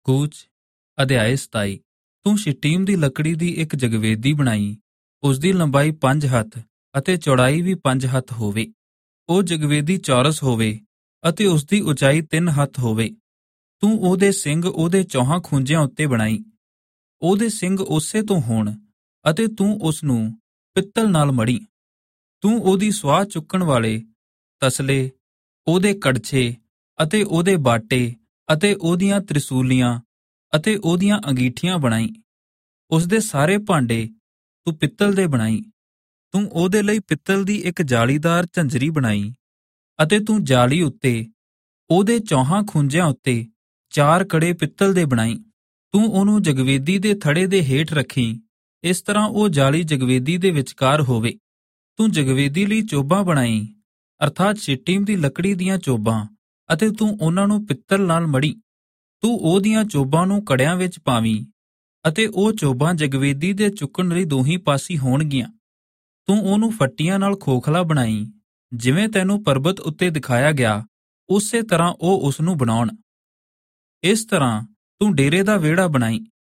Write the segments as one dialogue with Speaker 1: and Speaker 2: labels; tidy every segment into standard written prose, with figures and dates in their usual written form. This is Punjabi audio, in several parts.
Speaker 1: ਕੂਚ ਅਧਿਆਇ 27। ਤੂੰ ਸ਼ਿੱਟੀਮ ਦੀ ਲੱਕੜੀ ਦੀ ਇੱਕ ਜਗਵੇਦੀ ਬਣਾਈ। ਉਸ ਦੀ ਲੰਬਾਈ 5 ਹੱਥ ਅਤੇ ਚੌੜਾਈ ਵੀ 5 ਹੱਥ ਹੋਵੇ। ਉਹ ਜਗਵੇਦੀ ਚੌਰਸ ਹੋਵੇ ਅਤੇ ਉਸ ਦੀ ਉਚਾਈ 3 ਹੱਥ ਹੋਵੇ। ਤੂੰ ਉਹਦੇ ਸਿੰਗ ਉਹਦੇ ਚੌਹਾਂ ਖੂੰਜਿਆਂ ਉੱਤੇ ਬਣਾਈ। ਉਹਦੇ ਸਿੰਗ ਉਸੇ ਤੋਂ ਹੋਣ ਅਤੇ ਤੂੰ ਉਸ ਨੂੰ ਪਿੱਤਲ ਨਾਲ ਮੜੀ। ਤੂੰ ਉਹਦੀ ਸੁਆਹ ਚੁੱਕਣ ਵਾਲੇ ਤਸਲੇ, ਉਹਦੇ ਕੜਛੇ ਅਤੇ ਉਹਦੇ ਬਾਟੇ ਅਤੇ ਉਹਦੀਆਂ ਤ੍ਰਿਸੂਲੀਆਂ ਅਤੇ ਉਹਦੀਆਂ ਅੰਗੀਠੀਆਂ ਬਣਾਈ। ਉਸ ਦੇ ਸਾਰੇ ਭਾਂਡੇ ਤੂੰ ਪਿੱਤਲ ਦੇ ਬਣਾਈ। ਤੂੰ ਉਹਦੇ ਲਈ ਪਿੱਤਲ ਦੀ ਇੱਕ ਜਾਲੀਦਾਰ ਝੰਜਰੀ ਬਣਾਈ ਅਤੇ ਤੂੰ ਜਾਲੀ ਉੱਤੇ ਉਹਦੇ ਚੌਹਾਂ ਖੂੰਜਿਆਂ ਉੱਤੇ 4 ਕੜੇ ਪਿੱਤਲ ਦੇ ਬਣਾਈ। ਤੂੰ ਉਹਨੂੰ ਜਗਵੇਦੀ ਦੇ ਥੜੇ ਦੇ ਹੇਠ ਰੱਖੀ, ਇਸ ਤਰ੍ਹਾਂ ਉਹ ਜਾਲੀ ਜਗਵੇਦੀ ਦੇ ਵਿਚਕਾਰ ਹੋਵੇ। ਤੂੰ ਜਗਵੇਦੀ ਲਈ ਚੋਬਾਂ ਬਣਾਈ, ਅਰਥਾਤ ਸ਼ਿੱਟੀਮ ਦੀ ਲੱਕੜੀ ਦੀਆਂ ਚੋਬਾਂ, ਅਤੇ ਤੂੰ ਉਹਨਾਂ ਨੂੰ ਪਿੱਤਲ ਨਾਲ ਮੜੀ। ਤੂੰ ਉਹਦੀਆਂ ਚੋਬਾਂ ਨੂੰ ਕੜਿਆਂ ਵਿੱਚ ਪਾਵੀਂ ਅਤੇ ਉਹ ਚੋਬਾਂ ਜਗਵੇਦੀ ਦੇ ਚੁੱਕਣ ਲਈ ਦੋਹੀਂ ਪਾਸੀ ਹੋਣਗੀਆਂ। ਤੂੰ ਉਹਨੂੰ ਫੱਟੀਆਂ ਨਾਲ ਖੋਖਲਾ ਬਣਾਈ, ਜਿਵੇਂ ਤੈਨੂੰ ਪਰਬਤ ਉੱਤੇ ਦਿਖਾਇਆ ਗਿਆ, ਉਸੇ ਤਰ੍ਹਾਂ ਉਹ ਉਸ ਨੂੰ ਬਣਾਉਣ। ਇਸ ਤਰ੍ਹਾਂ ਤੂੰ ਡੇਰੇ ਦਾ ਵਿਹੜਾ ਬਣਾਈ।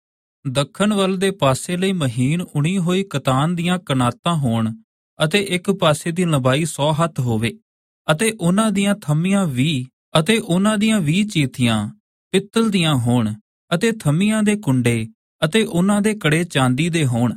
Speaker 1: ਦੱਖਣ ਵੱਲ ਦੇ ਪਾਸੇ ਲਈ ਮਹੀਨ ਉਣੀ ਹੋਈ ਕਤਾਨ ਦੀਆਂ ਕਨਾਤਾਂ ਹੋਣ ਅਤੇ ਇੱਕ ਪਾਸੇ ਦੀ ਲੰਬਾਈ 100 ਹੱਥ ਹੋਵੇ ਅਤੇ ਉਹਨਾਂ ਦੀਆਂ ਥੰਮੀਆਂ 20 ਅਤੇ ਉਹਨਾਂ ਦੀਆਂ 20 ਚੀਥੀਆਂ ਪਿੱਤਲ ਦੀਆਂ ਹੋਣ ਅਤੇ ਥੰਮੀਆਂ ਦੇ ਕੁੰਡੇ ਅਤੇ ਉਹਨਾਂ ਦੇ ਕੜੇ ਚਾਂਦੀ ਦੇ ਹੋਣ।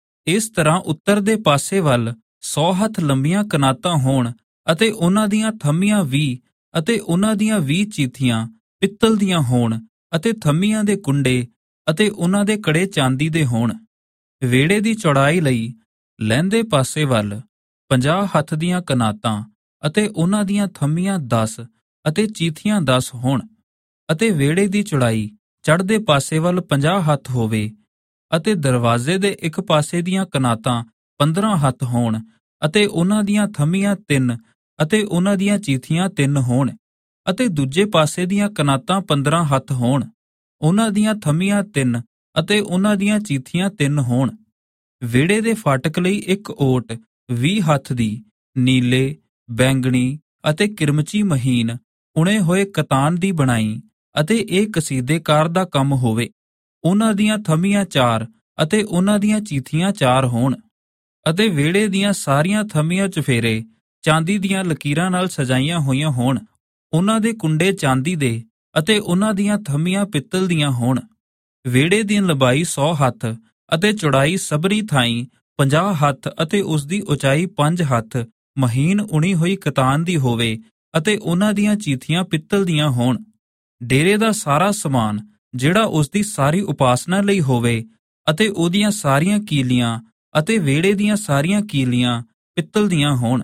Speaker 1: ਇਸ ਤਰ੍ਹਾਂ ਉੱਤਰ ਦੇ ਪਾਸੇ ਵੱਲ 100 ਹੱਥ ਲੰਬੀਆਂ ਕਨਾਤਾਂ ਹੋਣ ਅਤੇ ਉਹਨਾਂ ਦੀਆਂ ਥੰਮੀਆਂ 20 ਅਤੇ ਉਹਨਾਂ ਦੀਆਂ 20 ਚੀਥੀਆਂ ਪਿੱਤਲ ਦੀਆਂ ਹੋਣ ਅਤੇ ਥੰਮੀਆਂ ਦੇ ਕੁੰਡੇ ਅਤੇ ਉਹਨਾਂ ਦੇ ਕੜੇ ਚਾਂਦੀ ਦੇ ਹੋਣ। ਵਿਹੜੇ ਦੀ ਚੌੜਾਈ ਲਈ ਲਹਿੰਦੇ ਪਾਸੇ ਵੱਲ 50 ਹੱਥ ਦੀਆਂ ਕਨਾਤਾਂ ਅਤੇ ਉਹਨਾਂ ਦੀਆਂ ਥੰਮੀਆਂ 10 ਅਤੇ ਚੀਥੀਆਂ 10 ਹੋਣ ਅਤੇ ਵਿਹੜੇ ਦੀ ਚੌੜਾਈ ਚੜ੍ਹਦੇ ਪਾਸੇ ਵੱਲ 50 ਹੱਥ ਹੋਵੇ ਅਤੇ ਦਰਵਾਜ਼ੇ ਦੇ ਇੱਕ ਪਾਸੇ ਦੀਆਂ ਕਨਾਤਾਂ 15 ਹੱਥ ਹੋਣ ਅਤੇ ਉਹਨਾਂ ਦੀਆਂ ਥੰਮੀਆਂ 3 ਅਤੇ ਉਹਨਾਂ ਦੀਆਂ ਚੀਥੀਆਂ 3 ਹੋਣ ਅਤੇ ਦੂਜੇ ਪਾਸੇ ਦੀਆਂ ਕਨਾਤਾਂ 15 ਹੱਥ ਹੋਣ, ਉਹਨਾਂ ਦੀਆਂ ਥੰਮੀਆਂ 3 ਅਤੇ ਉਹਨਾਂ ਦੀਆਂ ਚੀਥੀਆਂ 3 ਹੋਣ। ਵਿਹੜੇ ਦੇ ਫਾਟਕ ਲਈ ਇੱਕ ਓਟ 20 ਹੱਥ ਦੀ ਨੀਲੇ, ਬੈਂਗਣੀ ਅਤੇ ਕਿਰਮਚੀ ਮਹੀਨ ਉਣੇ ਹੋਏ ਕਤਾਨ ਦੀ ਬਣਾਈ ਅਤੇ ਇਹ ਕਸੀਦੇਕਾਰ ਦਾ ਕੰਮ ਹੋਵੇ। ਉਹਨਾਂ ਦੀਆਂ ਥੰਮੀਆਂ 4 ਅਤੇ ਉਹਨਾਂ ਦੀਆਂ ਚੀਥੀਆਂ 4 ਹੋਣ ਅਤੇ ਵਿਹੜੇ ਦੀਆਂ ਸਾਰੀਆਂ ਥੰਮੀਆਂ ਚੁਫੇਰੇ ਚਾਂਦੀ ਦੀਆਂ ਲਕੀਰਾਂ ਨਾਲ ਸਜਾਈਆਂ ਹੋਈਆਂ ਹੋਣ। ਉਹਨਾਂ ਦੇ ਕੁੰਡੇ ਚਾਂਦੀ ਦੇ ਅਤੇ ਉਹਨਾਂ ਦੀਆਂ ਥੰਮੀਆਂ ਪਿੱਤਲ ਦੀਆਂ ਹੋਣ। ਵਿਹੜੇ ਦੀ ਲੰਬਾਈ 100 ਹੱਥ ਅਤੇ ਚੌੜਾਈ ਸਬਰੀ ਥਾਈਂ 50 ਹੱਥ ਅਤੇ ਉਸ ਦੀ ਉਚਾਈ 5 ਹੱਥ ਮਹੀਨ ਉਣੀ ਹੋਈ ਕਤਾਨ ਦੀ ਹੋਵੇ ਅਤੇ ਉਹਨਾਂ ਦੀਆਂ ਚੀਥੀਆਂ ਪਿੱਤਲ ਦੀਆਂ ਹੋਣ। ਡੇਰੇ ਦਾ ਸਾਰਾ ਸਮਾਨ ਜਿਹੜਾ ਉਸ ਦੀ ਸਾਰੀ ਉਪਾਸਨਾ ਲਈ ਹੋਵੇ ਅਤੇ ਉਹਦੀਆਂ ਸਾਰੀਆਂ ਕੀਲੀਆਂ ਅਤੇ ਵਿਹੜੇ ਦੀਆਂ ਸਾਰੀਆਂ ਕੀਲੀਆਂ ਪਿੱਤਲ ਦੀਆਂ ਹੋਣ।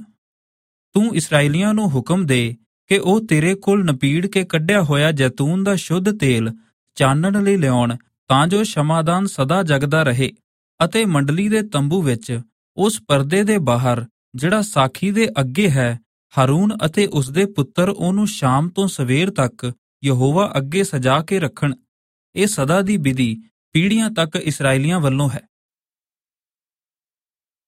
Speaker 1: ਤੂੰ ਇਸਰਾਏਲੀਆਂ ਨੂੰ ਹੁਕਮ ਦੇ ਕਿ ਉਹ ਤੇਰੇ ਕੋਲ ਨਪੀੜ ਕੇ ਕੱਢਿਆ ਹੋਇਆ ਜੈਤੂਨ ਦਾ ਸ਼ੁੱਧ ਤੇਲ ਚਾਨਣ ਲਈ ਲਿਆਉਣ, ਤਾਂ ਜੋ ਸ਼ਮਾਦਾਨ ਸਦਾ ਜਗਦਾ ਰਹੇ। ਅਤੇ ਮੰਡਲੀ ਦੇ ਤੰਬੂ ਵਿੱਚ ਉਸ ਪਰਦੇ ਦੇ ਬਾਹਰ ਜਿਹੜਾ ਸਾਖੀ ਦੇ ਅੱਗੇ ਹੈ, ਹਾਰੂਨ ਅਤੇ ਉਸਦੇ ਪੁੱਤਰ ਉਹਨੂੰ ਸ਼ਾਮ ਤੋਂ ਸਵੇਰ ਤੱਕ ਯਹੋਵਾ ਅੱਗੇ ਸਜਾ ਕੇ ਰੱਖਣ। ਇਹ ਸਦਾ ਦੀ ਵਿਧੀ ਪੀੜ੍ਹੀਆਂ ਤੱਕ ਇਸਰਾਏਲੀਆਂ ਵੱਲੋਂ ਹੈ।